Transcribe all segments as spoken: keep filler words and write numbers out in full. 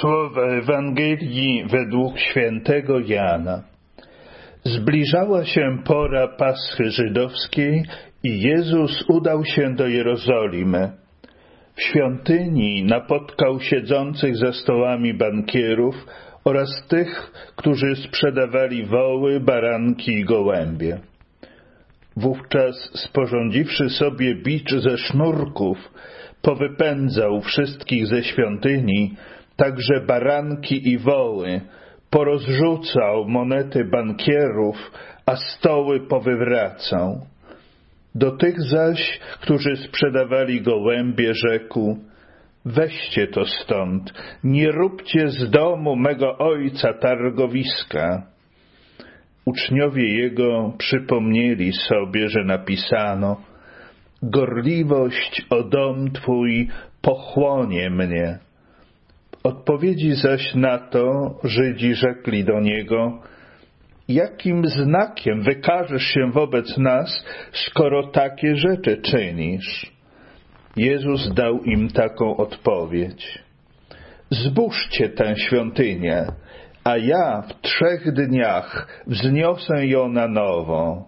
Słowa Ewangelii według świętego Jana. Zbliżała się pora Paschy żydowskiej i Jezus udał się do Jerozolimy. W świątyni napotkał siedzących za stołami bankierów oraz tych, którzy sprzedawali woły, baranki i gołębie. Wówczas, sporządziwszy sobie bicz ze sznurków, powypędzał wszystkich ze świątyni, także baranki i woły, porozrzucał monety bankierów, a stoły powywracał. Do tych zaś, którzy sprzedawali gołębie, rzekł: weźcie to stąd, nie róbcie z domu mego ojca targowiska. Uczniowie jego przypomnieli sobie, że napisano: gorliwość o dom Twój pochłonie mnie. W odpowiedzi zaś na to Żydzi rzekli do niego: jakim znakiem wykażesz się wobec nas, skoro takie rzeczy czynisz? Jezus dał im taką odpowiedź: zbóżcie tę świątynię, a ja w trzech dniach wzniosę ją na nowo.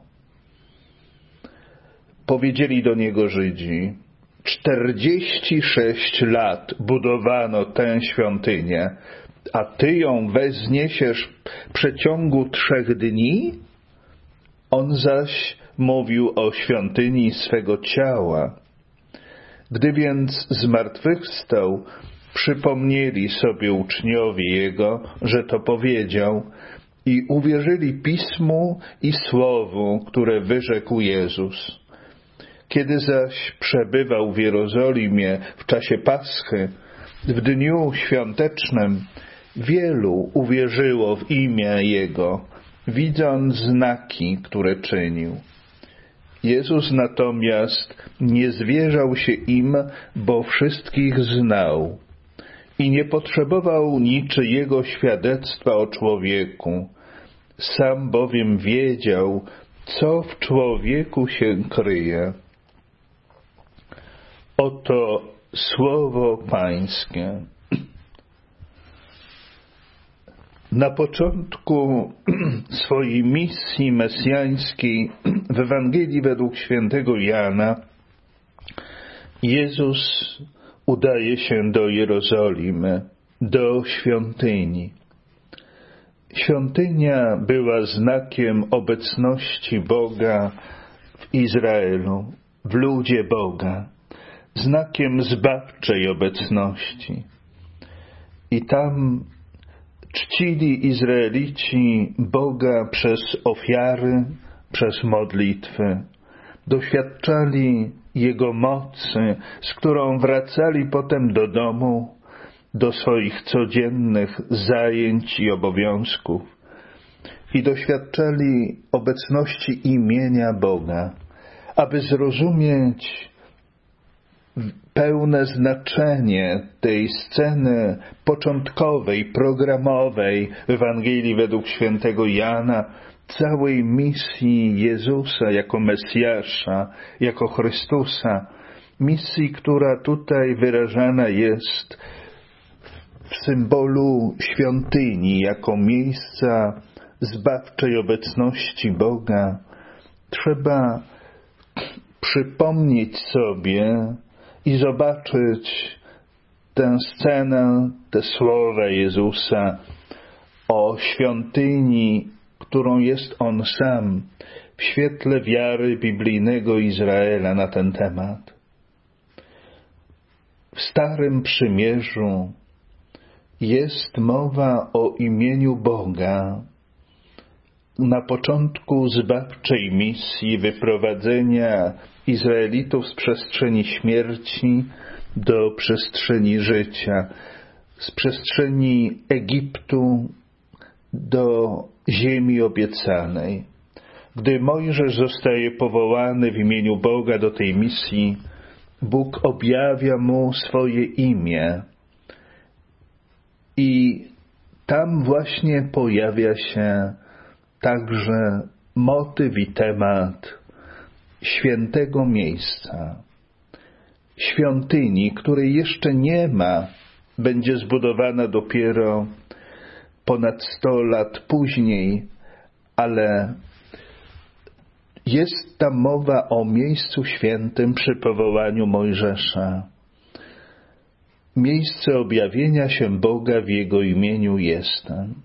Powiedzieli do niego Żydzi: czterdzieści sześć lat budowano tę świątynię, a ty ją wzniesiesz w przeciągu trzech dni? On zaś mówił o świątyni swego ciała. Gdy więc zmartwychwstał, przypomnieli sobie uczniowie jego, że to powiedział, i uwierzyli Pismu i Słowu, które wyrzekł Jezus. Kiedy zaś przebywał w Jerozolimie w czasie Paschy, w dniu świątecznym, wielu uwierzyło w imię Jego, widząc znaki, które czynił. Jezus natomiast nie zwierzał się im, bo wszystkich znał i nie potrzebował niczyjego świadectwa o człowieku. Sam bowiem wiedział, co w człowieku się kryje. Oto słowo Pańskie. Na początku swojej misji mesjańskiej w Ewangelii według świętego Jana Jezus udaje się do Jerozolimy, do świątyni. Świątynia była znakiem obecności Boga w Izraelu, w ludzie Boga, znakiem zbawczej obecności. I tam czcili Izraelici Boga przez ofiary, przez modlitwy. Doświadczali Jego mocy, z którą wracali potem do domu, do swoich codziennych zajęć i obowiązków. I doświadczali obecności imienia Boga. Aby zrozumieć pełne znaczenie tej sceny początkowej, programowej w Ewangelii według świętego Jana, całej misji Jezusa jako Mesjasza, jako Chrystusa, misji, która tutaj wyrażana jest w symbolu świątyni, jako miejsca zbawczej obecności Boga, trzeba przypomnieć sobie i zobaczyć tę scenę, te słowa Jezusa o świątyni, którą jest On sam, w świetle wiary biblijnego Izraela na ten temat. W Starym Przymierzu jest mowa o imieniu Boga na początku zbawczej misji wyprowadzenia Izraelitów z przestrzeni śmierci do przestrzeni życia, z przestrzeni Egiptu do ziemi obiecanej. Gdy Mojżesz zostaje powołany w imieniu Boga do tej misji, Bóg objawia mu swoje imię i tam właśnie pojawia się także motyw i temat świętego miejsca, świątyni, której jeszcze nie ma będzie zbudowana dopiero ponad sto lat później, ale jest tam mowa o miejscu świętym przy powołaniu Mojżesza. Miejsce objawienia się Boga w Jego imieniu jestem.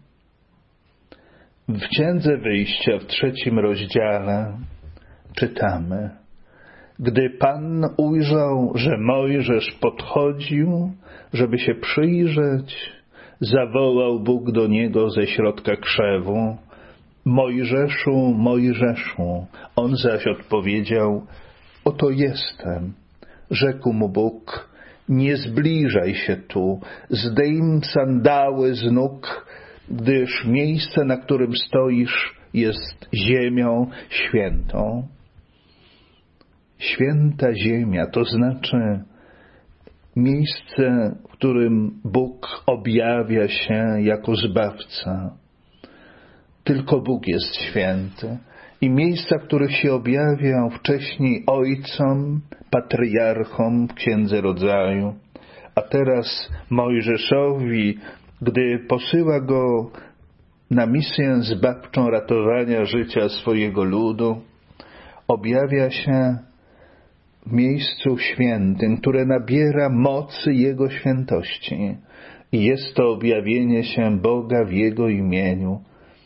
W Księdze Wyjścia w trzecim rozdziale czytamy: gdy Pan ujrzał, że Mojżesz podchodził, żeby się przyjrzeć, zawołał Bóg do niego ze środka krzewu: Mojżeszu, Mojżeszu. On zaś odpowiedział: oto jestem. Rzekł mu Bóg: nie zbliżaj się tu, zdejm sandały z nóg, gdyż miejsce, na którym stoisz, jest ziemią świętą. Święta ziemia, to znaczy miejsce, w którym Bóg objawia się jako Zbawca. Tylko Bóg jest święty. I miejsca, w których się objawiał wcześniej ojcom, patriarchom w Księdze Rodzaju, a teraz Mojżeszowi, gdy posyła go na misję zbawczą ratowania życia swojego ludu, objawia się w miejscu świętym, które nabiera mocy Jego świętości. I jest to objawienie się Boga w Jego imieniu,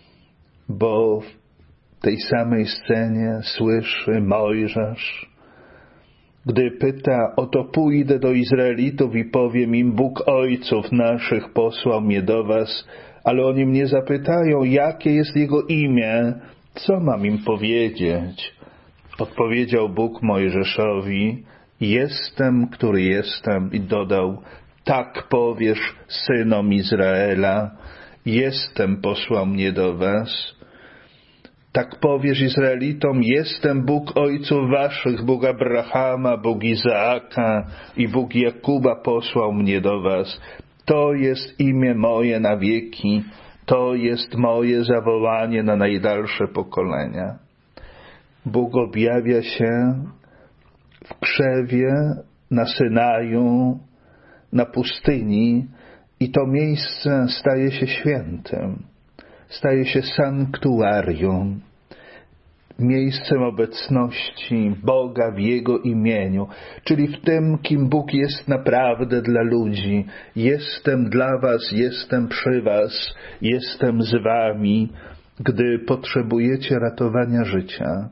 bo w tej samej scenie słyszy Mojżesz, gdy pyta: oto pójdę do Izraelitów i powiem im: Bóg ojców naszych posłał mnie do was, ale oni mnie zapytają, jakie jest Jego imię, co mam im powiedzieć? Odpowiedział Bóg Mojżeszowi: jestem, który jestem. I dodał: tak powiesz synom Izraela: jestem, posłał mnie do was. Tak powiesz Izraelitom: jestem Bóg ojców waszych, Bóg Abrahama, Bóg Izaaka i Bóg Jakuba posłał mnie do was. To jest imię moje na wieki, to jest moje zawołanie na najdalsze pokolenia. Bóg objawia się w krzewie, na Synaju, na pustyni i to miejsce staje się świętym. Staje się sanktuarium, miejscem obecności Boga w Jego imieniu, czyli w tym, kim Bóg jest naprawdę dla ludzi. Jestem dla was, jestem przy was, jestem z wami, gdy potrzebujecie ratowania życia.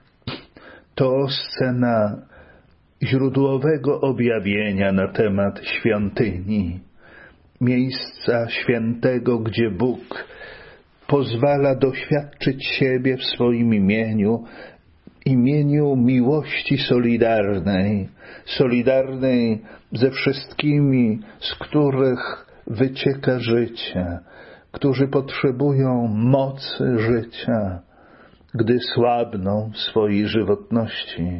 To scena źródłowego objawienia na temat świątyni, miejsca świętego, gdzie Bóg pozwala doświadczyć siebie w swoim imieniu, imieniu miłości solidarnej, solidarnej ze wszystkimi, z których wycieka życie, którzy potrzebują mocy życia, gdy słabną w swojej żywotności.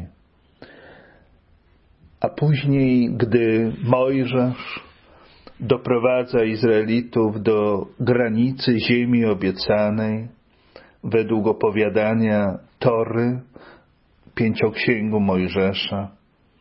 A później, gdy Mojżesz doprowadza Izraelitów do granicy ziemi obiecanej, według opowiadania Tory, pięcioksięgu Mojżesza.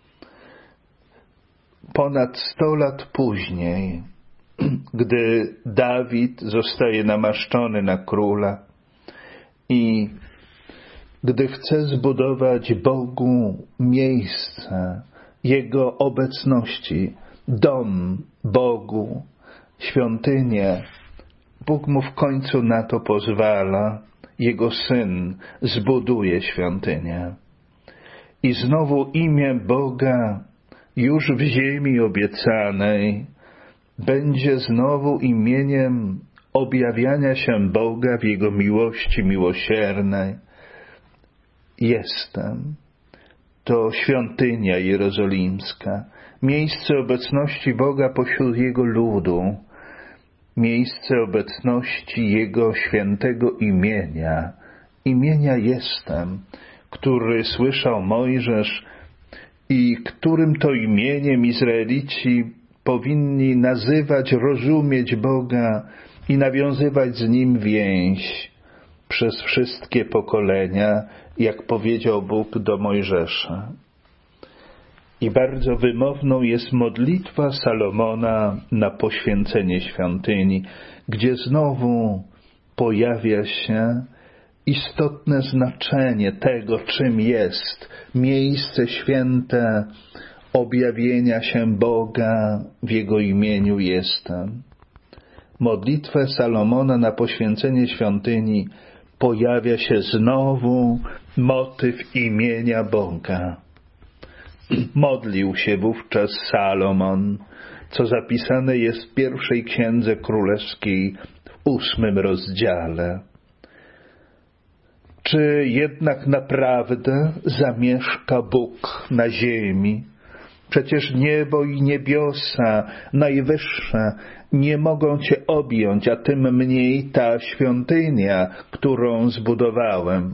Ponad sto lat później, gdy Dawid zostaje namaszczony na króla i gdy chce zbudować Bogu miejsce Jego obecności, dom Bogu, świątynię, Bóg mu w końcu na to pozwala. Jego Syn zbuduje świątynię. I znowu imię Boga już w ziemi obiecanej będzie znowu imieniem objawiania się Boga w Jego miłości miłosiernej. Jestem. To świątynia jerozolimska, miejsce obecności Boga pośród Jego ludu, miejsce obecności Jego świętego imienia, imienia Jestem, który słyszał Mojżesz i którym to imieniem Izraelici powinni nazywać, rozumieć Boga i nawiązywać z Nim więź przez wszystkie pokolenia, jak powiedział Bóg do Mojżesza. I bardzo wymowną jest modlitwa Salomona na poświęcenie świątyni, gdzie znowu pojawia się istotne znaczenie tego, czym jest miejsce święte objawienia się Boga w Jego imieniu jestem. Modlitwę Salomona na poświęcenie świątyni pojawia się znowu motyw imienia Boga. Modlił się wówczas Salomon, co zapisane jest w pierwszej Księdze Królewskiej w ósmym rozdziale. Czy jednak naprawdę zamieszka Bóg na ziemi? Przecież niebo i niebiosa najwyższe nie mogą Cię objąć, a tym mniej ta świątynia, którą zbudowałem.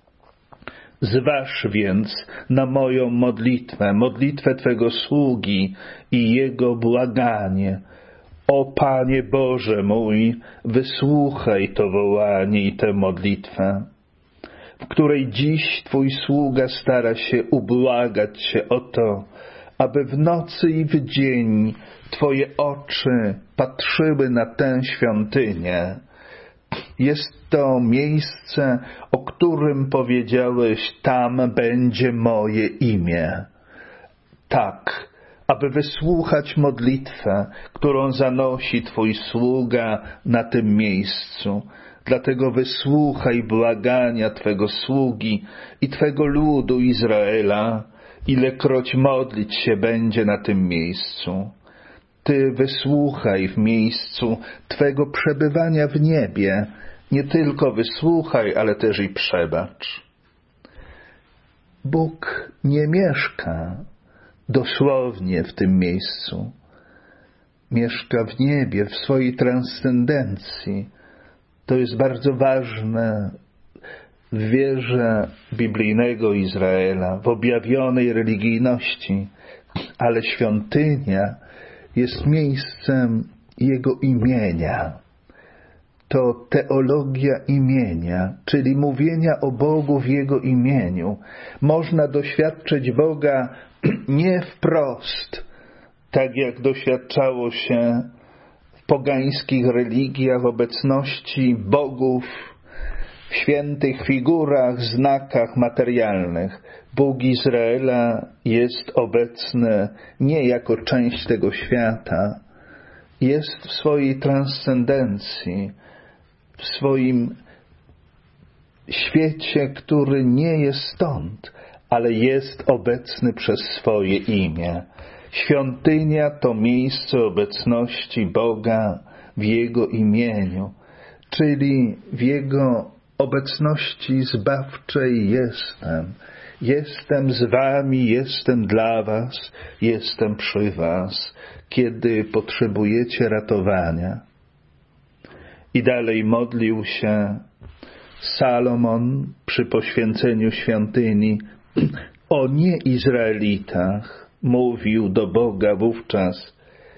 Zważ więc na moją modlitwę, modlitwę Twego sługi i Jego błaganie. O Panie Boże mój, wysłuchaj to wołanie i tę modlitwę, w której dziś Twój sługa stara się ubłagać się o to, aby w nocy i w dzień Twoje oczy patrzyły na tę świątynię. Jest to miejsce, o którym powiedziałeś, tam będzie moje imię. Tak, aby wysłuchać modlitwę, którą zanosi Twój sługa na tym miejscu. Dlatego wysłuchaj błagania Twego sługi i Twego ludu Izraela, ilekroć modlić się będzie na tym miejscu. Ty wysłuchaj w miejscu Twego przebywania w niebie. Nie tylko wysłuchaj, ale też i przebacz. Bóg nie mieszka dosłownie w tym miejscu. Mieszka w niebie, w swojej transcendencji. To jest bardzo ważne w wierze biblijnego Izraela, w objawionej religijności, ale świątynia jest miejscem Jego imienia. To teologia imienia, czyli mówienia o Bogu w Jego imieniu. Można doświadczyć Boga nie wprost, tak jak doświadczało się w pogańskich religiach obecności bogów w świętych figurach, znakach materialnych. Bóg Izraela jest obecny nie jako część tego świata, jest w swojej transcendencji, w swoim świecie, który nie jest stąd, ale jest obecny przez swoje imię. Świątynia to miejsce obecności Boga w Jego imieniu, czyli w Jego obecności zbawczej jestem. Jestem z wami, jestem dla was, jestem przy was, kiedy potrzebujecie ratowania. I dalej modlił się Salomon przy poświęceniu świątyni o nieizraelitach. Mówił do Boga wówczas,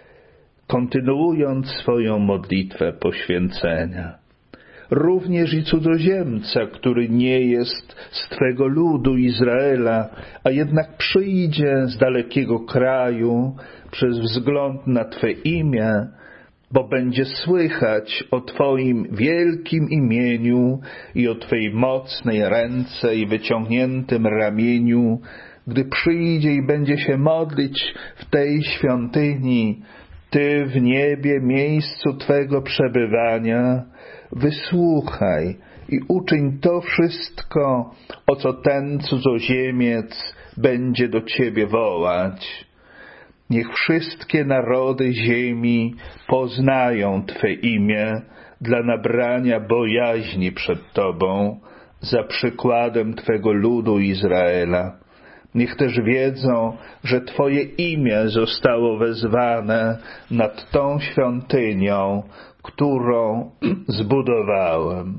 kontynuując swoją modlitwę poświęcenia. Również i cudzoziemca, który nie jest z Twego ludu Izraela, a jednak przyjdzie z dalekiego kraju przez wzgląd na Twe imię, bo będzie słychać o Twoim wielkim imieniu i o Twej mocnej ręce i wyciągniętym ramieniu, gdy przyjdzie i będzie się modlić w tej świątyni, Ty w niebie, miejscu Twego przebywania, wysłuchaj i uczyń to wszystko, o co ten cudzoziemiec będzie do Ciebie wołać. Niech wszystkie narody ziemi poznają Twe imię dla nabrania bojaźni przed Tobą, za przykładem Twego ludu Izraela. Niech też wiedzą, że Twoje imię zostało wezwane nad tą świątynią, którą zbudowałem.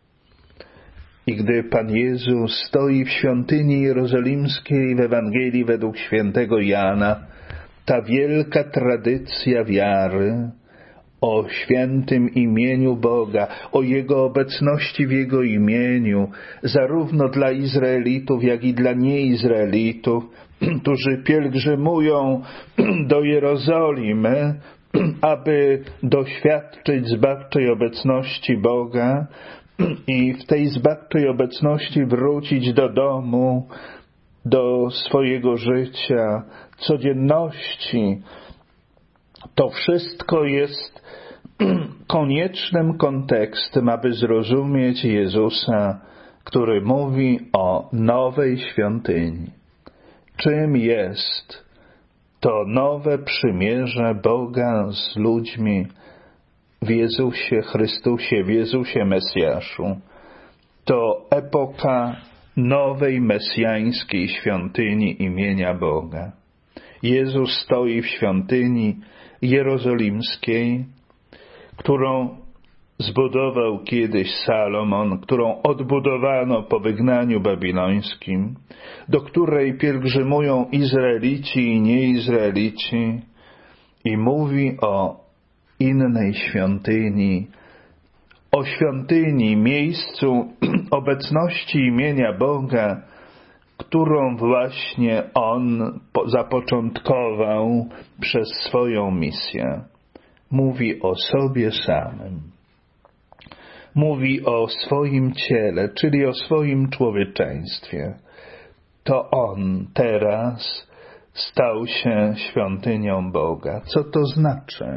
I gdy Pan Jezus stoi w świątyni jerozolimskiej w Ewangelii według świętego Jana, ta wielka tradycja wiary o świętym imieniu Boga, o Jego obecności w Jego imieniu, zarówno dla Izraelitów, jak i dla nieizraelitów, którzy pielgrzymują do Jerozolimy, aby doświadczyć zbawczej obecności Boga i w tej zbawczej obecności wrócić do domu, do swojego życia, codzienności. To wszystko jest koniecznym kontekstem, aby zrozumieć Jezusa, który mówi o nowej świątyni. Czym jest to nowe przymierze Boga z ludźmi w Jezusie Chrystusie, w Jezusie Mesjaszu? To epoka nowej mesjańskiej świątyni imienia Boga. Jezus stoi w świątyni jerozolimskiej, którą zbudował kiedyś Salomon, którą odbudowano po wygnaniu babilońskim, do której pielgrzymują Izraelici i nieizraelici, i mówi o innej świątyni, o świątyni, miejscu obecności imienia Boga, którą właśnie On zapoczątkował przez swoją misję. Mówi o sobie samym. Mówi o swoim ciele, czyli o swoim człowieczeństwie. To On teraz stał się świątynią Boga. Co to znaczy?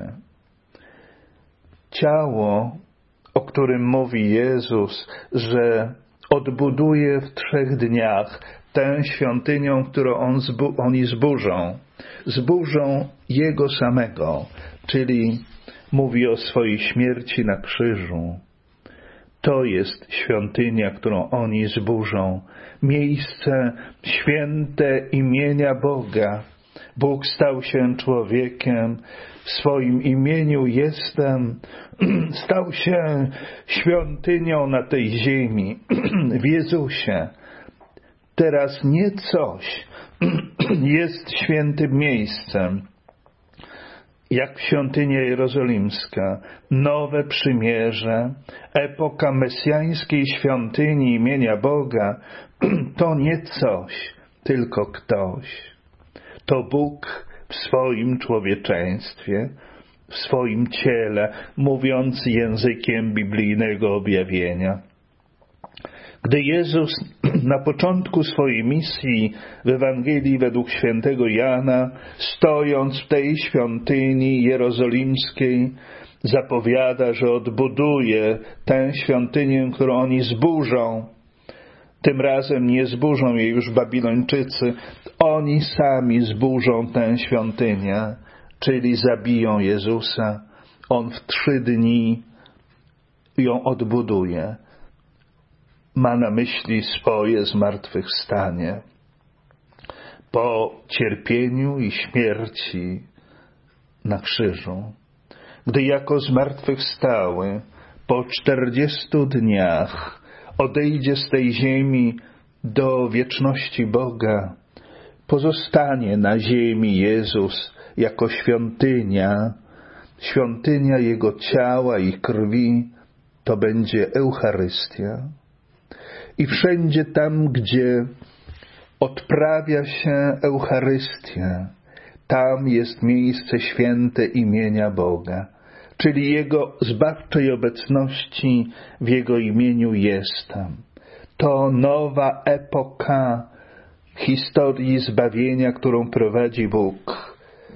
Ciało, o którym mówi Jezus, że odbuduje w trzech dniach tę świątynią, którą on zbu- oni zburzą. Zburzą Jego samego, czyli mówi o swojej śmierci na krzyżu. To jest świątynia, którą oni zburzą. Miejsce święte imienia Boga. Bóg stał się człowiekiem. W swoim imieniu jestem. Stał się świątynią na tej ziemi. W Jezusie. Teraz nie coś jest świętym miejscem, jak świątynia jerozolimska, nowe przymierze, epoka mesjańskiej świątyni imienia Boga, to nie coś, tylko ktoś. To Bóg w swoim człowieczeństwie, w swoim ciele, mówiąc językiem biblijnego objawienia. Gdy Jezus na początku swojej misji w Ewangelii według świętego Jana, stojąc w tej świątyni jerozolimskiej, zapowiada, że odbuduje tę świątynię, którą oni zburzą. Tym razem nie zburzą jej już Babilończycy, oni sami zburzą tę świątynię, czyli zabiją Jezusa. On w trzy dni ją odbuduje. Ma na myśli swoje zmartwychwstanie. Po cierpieniu i śmierci na krzyżu, gdy jako zmartwychwstały po czterdziestu dniach odejdzie z tej ziemi do wieczności Boga, pozostanie na ziemi Jezus jako świątynia, świątynia Jego ciała i krwi, to będzie Eucharystia. I wszędzie tam, gdzie odprawia się Eucharystię, tam jest miejsce święte imienia Boga, czyli Jego zbawczej obecności w Jego imieniu jestem. To nowa epoka historii zbawienia, którą prowadzi Bóg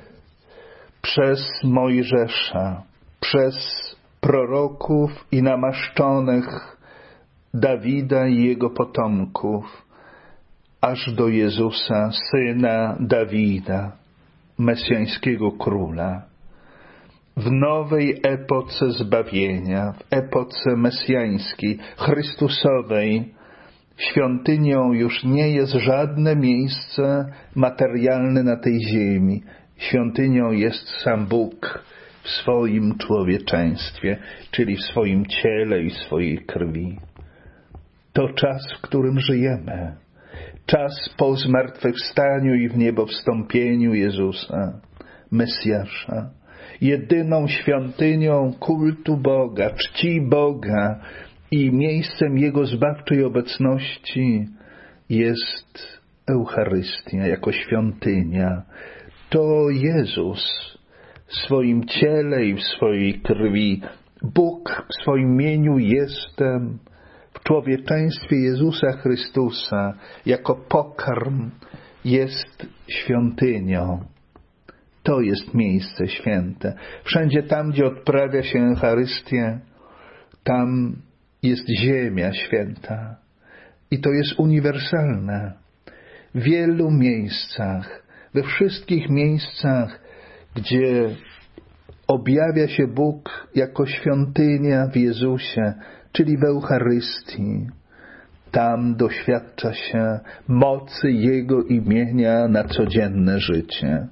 przez Mojżesza, przez proroków i namaszczonych Dawida i jego potomków, aż do Jezusa, syna Dawida, mesjańskiego króla. W nowej epoce zbawienia, w epoce mesjańskiej, chrystusowej, świątynią już nie jest żadne miejsce materialne na tej ziemi. Świątynią jest sam Bóg w swoim człowieczeństwie, czyli w swoim ciele i swojej krwi. To czas, w którym żyjemy. Czas po zmartwychwstaniu i w niebo wstąpieniu Jezusa, Mesjasza. Jedyną świątynią kultu Boga, czci Boga i miejscem Jego zbawczej obecności jest Eucharystia, jako świątynia, to Jezus w swoim ciele i w swojej krwi, Bóg w swoim imieniu jestem, w człowieczeństwie Jezusa Chrystusa, jako pokarm jest świątynią. To jest miejsce święte. Wszędzie tam, gdzie odprawia się Eucharystię, tam jest ziemia święta. I to jest uniwersalne. W wielu miejscach, we wszystkich miejscach, gdzie objawia się Bóg jako świątynia w Jezusie, czyli w Eucharystii, tam doświadcza się mocy Jego imienia na codzienne życie.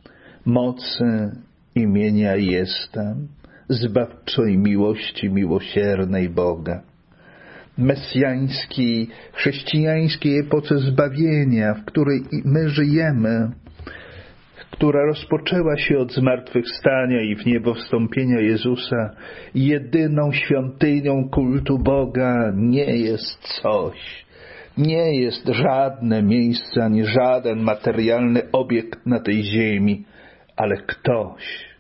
Mocy imienia jestem, zbawczej miłości miłosiernej Boga. Mesjańskiej, chrześcijańskiej epoce zbawienia, w której my żyjemy, która rozpoczęła się od zmartwychwstania i w niebo wstąpienia Jezusa, jedyną świątynią kultu Boga nie jest coś, nie jest żadne miejsce, ani żaden materialny obiekt na tej ziemi, ale ktoś,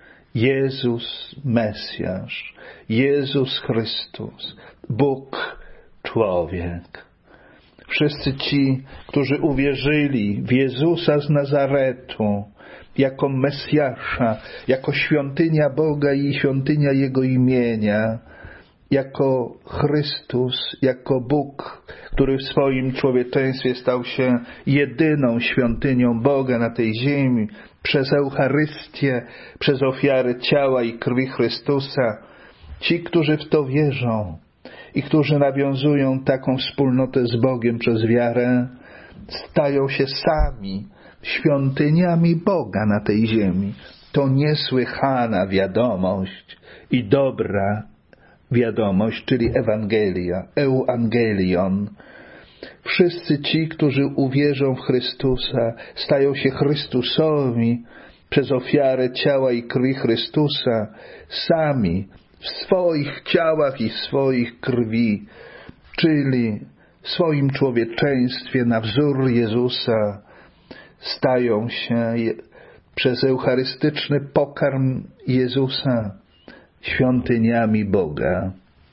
Jezus Mesjasz, Jezus Chrystus, Bóg człowiek. Wszyscy ci, którzy uwierzyli w Jezusa z Nazaretu jako Mesjasza, jako świątynia Boga i świątynia Jego imienia, jako Chrystus, jako Bóg, który w swoim człowieczeństwie stał się jedyną świątynią Boga na tej ziemi, przez Eucharystię, przez ofiarę ciała i krwi Chrystusa, ci, którzy w to wierzą i którzy nawiązują taką wspólnotę z Bogiem przez wiarę, stają się sami świątyniami Boga na tej ziemi. To niesłychana wiadomość i dobra wiadomość, czyli Ewangelia, Euangelion. Wszyscy ci, którzy uwierzą w Chrystusa, stają się Chrystusowi przez ofiarę ciała i krwi Chrystusa, sami w swoich ciałach i w swoich krwi, czyli w swoim człowieczeństwie na wzór Jezusa, stają się przez eucharystyczny pokarm Jezusa świątyniami Boga.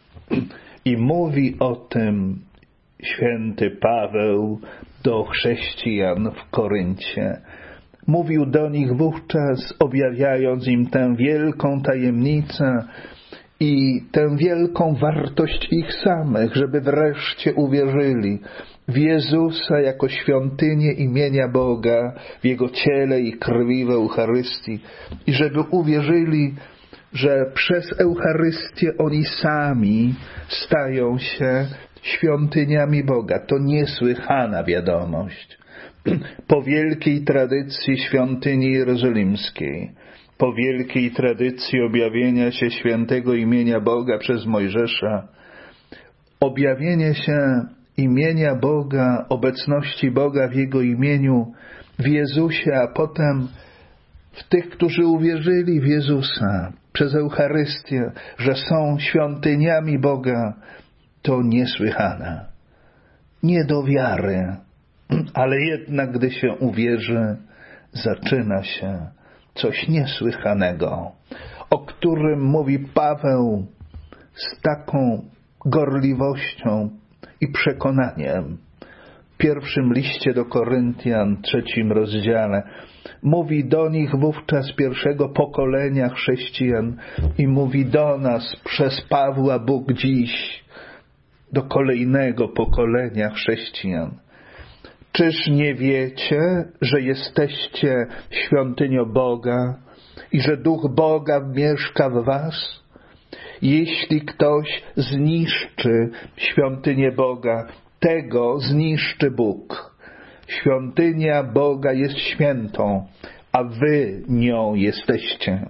I mówi o tym święty Paweł do chrześcijan w Koryncie. Mówił do nich wówczas, objawiając im tę wielką tajemnicę i tę wielką wartość ich samych, żeby wreszcie uwierzyli w Jezusa jako świątynię imienia Boga, w Jego ciele i krwi w Eucharystii i żeby uwierzyli, że przez Eucharystię oni sami stają się świątyniami Boga. To niesłychana wiadomość. Po wielkiej tradycji świątyni jerozolimskiej, po wielkiej tradycji objawienia się świętego imienia Boga przez Mojżesza, objawienie się imienia Boga, obecności Boga w Jego imieniu, w Jezusie, a potem w tych, którzy uwierzyli w Jezusa przez Eucharystię, że są świątyniami Boga, to niesłychane. Nie do wiary, ale jednak gdy się uwierzy, zaczyna się coś niesłychanego, o którym mówi Paweł z taką gorliwością i przekonaniem. W pierwszym liście do Koryntian, trzecim rozdziale, mówi do nich wówczas pierwszego pokolenia chrześcijan i mówi do nas przez Pawła Bóg dziś, do kolejnego pokolenia chrześcijan. Czyż nie wiecie, że jesteście świątynią Boga i że Duch Boga mieszka w was? Jeśli ktoś zniszczy świątynię Boga, tego zniszczy Bóg. Świątynia Boga jest świętą, a wy nią jesteście.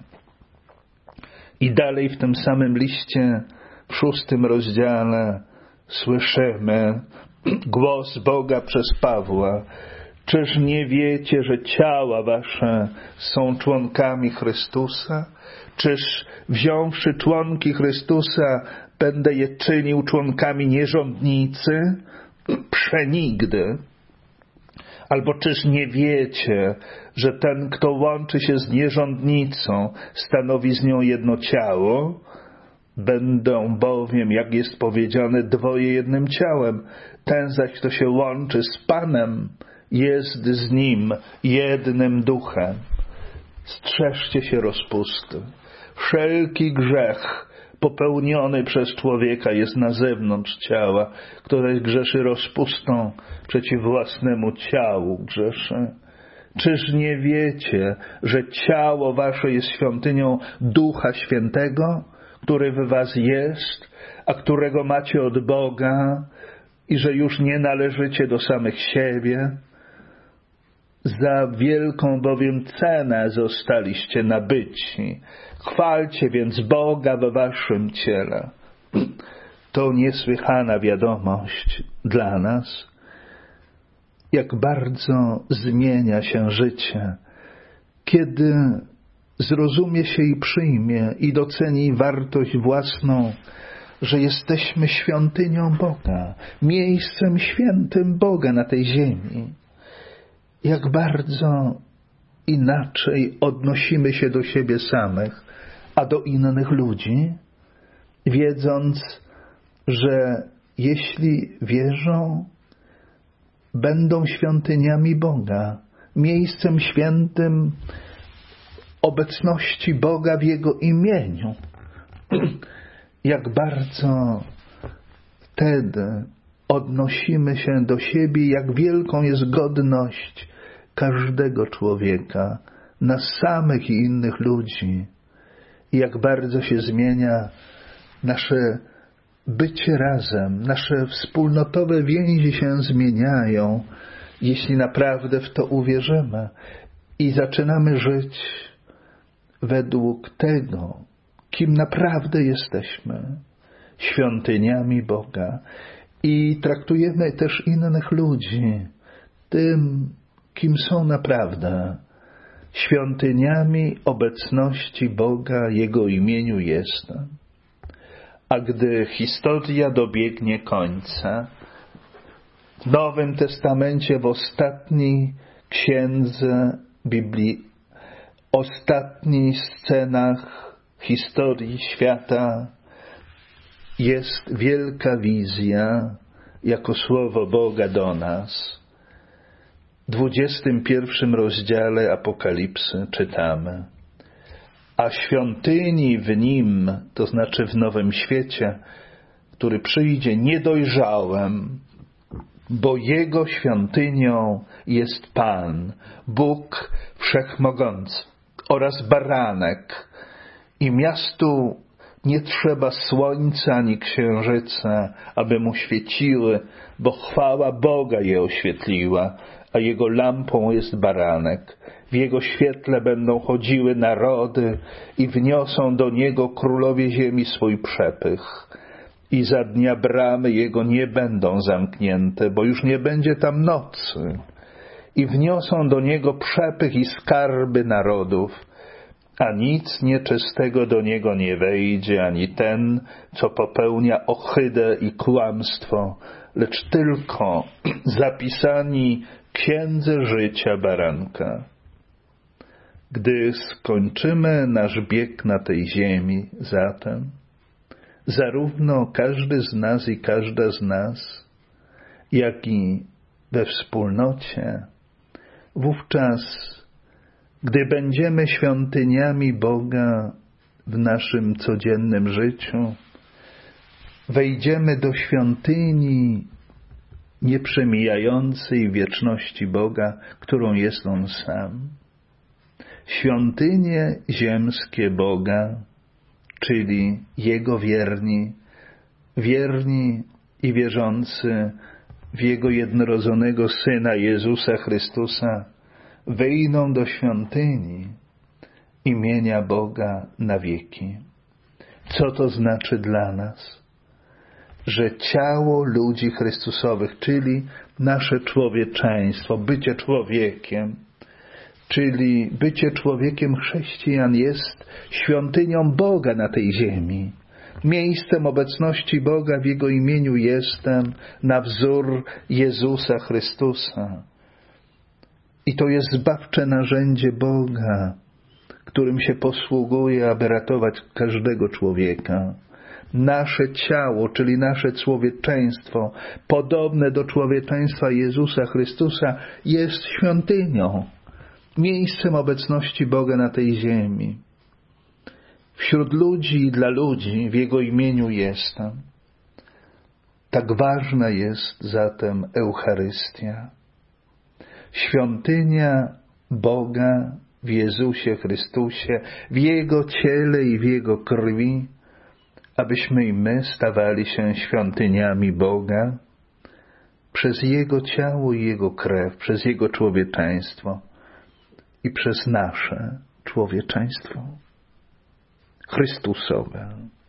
I dalej w tym samym liście, w szóstym rozdziale, słyszymy głos Boga przez Pawła. Czyż nie wiecie, że ciała wasze są członkami Chrystusa? Czyż wziąwszy członki Chrystusa, będę je czynił członkami nierządnicy? Przenigdy. Albo czyż nie wiecie, że ten, kto łączy się z nierządnicą, stanowi z nią jedno ciało? Będą bowiem, jak jest powiedziane, dwoje jednym ciałem. Ten zaś, kto się łączy z Panem, jest z Nim jednym duchem. Strzeżcie się rozpusty. Wszelki grzech popełniony przez człowieka jest na zewnątrz ciała, który grzeszy rozpustą, przeciw własnemu ciału grzeszy. Czyż nie wiecie, że ciało wasze jest świątynią Ducha Świętego, który w was jest, a którego macie od Boga i że już nie należycie do samych siebie? Za wielką bowiem cenę zostaliście nabyci. Chwalcie więc Boga w waszym ciele. To niesłychana wiadomość dla nas, jak bardzo zmienia się życie, kiedy zrozumie się i przyjmie i doceni wartość własną, że jesteśmy świątynią Boga, miejscem świętym Boga na tej ziemi. Jak bardzo inaczej odnosimy się do siebie samych, a do innych ludzi, wiedząc, że jeśli wierzą, będą świątyniami Boga, miejscem świętym obecności Boga w Jego imieniu. Jak bardzo wtedy odnosimy się do siebie, jak wielką jest godność każdego człowieka, nas samych i innych ludzi. I jak bardzo się zmienia nasze bycie razem, nasze wspólnotowe więzi się zmieniają, jeśli naprawdę w to uwierzymy i zaczynamy żyć według tego, kim naprawdę jesteśmy, świątyniami Boga. I traktujemy też innych ludzi tym, kim są naprawdę, świątyniami obecności Boga, Jego imieniu jestem. A gdy historia dobiegnie końca, w Nowym Testamencie, w ostatniej księdze Biblii, ostatnich scenach historii świata, jest wielka wizja jako słowo Boga do nas. W dwudziestym pierwszym rozdziale Apokalipsy czytamy: a świątyni w nim, to znaczy w nowym świecie, który przyjdzie, nie dojrzałem, bo jego świątynią jest Pan, Bóg Wszechmogący oraz Baranek. I miastu nie trzeba słońca ani księżyca, aby mu świeciły, bo chwała Boga je oświetliła, a jego lampą jest Baranek. W jego świetle będą chodziły narody i wniosą do niego królowie ziemi swój przepych. I za dnia bramy jego nie będą zamknięte, bo już nie będzie tam nocy. I wniosą do niego przepych i skarby narodów, a nic nieczystego do niego nie wejdzie, ani ten, co popełnia ohydę i kłamstwo, lecz tylko zapisani w księdze życia Baranka. Gdy skończymy nasz bieg na tej ziemi, zatem, zarówno każdy z nas i każda z nas, jak i we wspólnocie, wówczas, gdy będziemy świątyniami Boga w naszym codziennym życiu, wejdziemy do świątyni nieprzemijającej wieczności Boga, którą jest On sam. Świątynie ziemskie Boga, czyli Jego wierni, wierni i wierzący w Jego jednorodzonego Syna Jezusa Chrystusa, wejdą do świątyni imienia Boga na wieki. Co to znaczy dla nas? Że ciało ludzi Chrystusowych, czyli nasze człowieczeństwo, bycie człowiekiem, czyli bycie człowiekiem chrześcijan jest świątynią Boga na tej ziemi. Miejscem obecności Boga w Jego imieniu jestem, na wzór Jezusa Chrystusa. I to jest zbawcze narzędzie Boga, którym się posługuje, aby ratować każdego człowieka. Nasze ciało, czyli nasze człowieczeństwo, podobne do człowieczeństwa Jezusa Chrystusa, jest świątynią, miejscem obecności Boga na tej ziemi. Wśród ludzi i dla ludzi w Jego imieniu jestem. Tak ważna jest zatem Eucharystia. Świątynia Boga w Jezusie Chrystusie, w Jego ciele i w Jego krwi, abyśmy i my stawali się świątyniami Boga przez Jego ciało i Jego krew, przez Jego człowieczeństwo i przez nasze człowieczeństwo Chrystusowe.